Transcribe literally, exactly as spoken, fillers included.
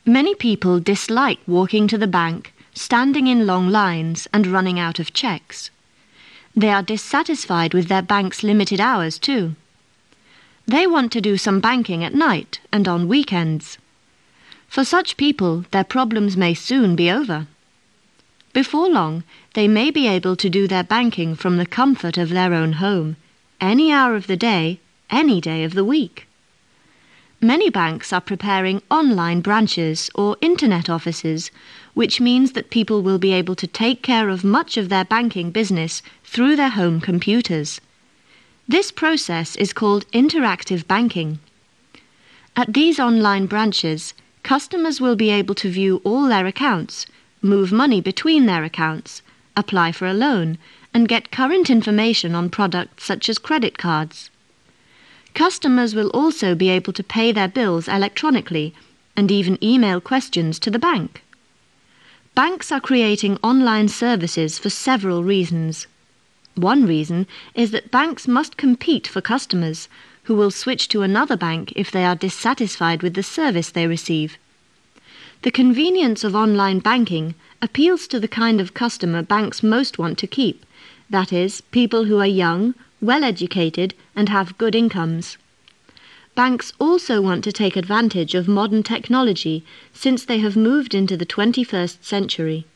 Many people dislike walking to the bank, standing in long lines and running out of cheques. They are dissatisfied with their bank's limited hours too. They want to do some banking at night and on weekends. For such people, their problems may soon be over. Before long, they may be able to do their banking from the comfort of their own home, any hour of the day, any day of the week. Many banks are preparing online branches or internet offices, which means that people will be able to take care of much of their banking business through their home computers. This process is called interactive banking. At these online branches, customers will be able to view all their accounts, move money between their accounts, apply for a loan, and get current information on products such as credit cards. Customers will also be able to pay their bills electronically and even email questions to the bank. Banks are creating online services for several reasons. One reason is that banks must compete for customers, who will switch to another bank if they are dissatisfied with the service they receive. The convenience of online banking appeals to the kind of customer banks most want to keep, that is, people who are young, well-educated, and have good incomes. Banks also want to take advantage of modern technology since they have moved into the twenty-first century.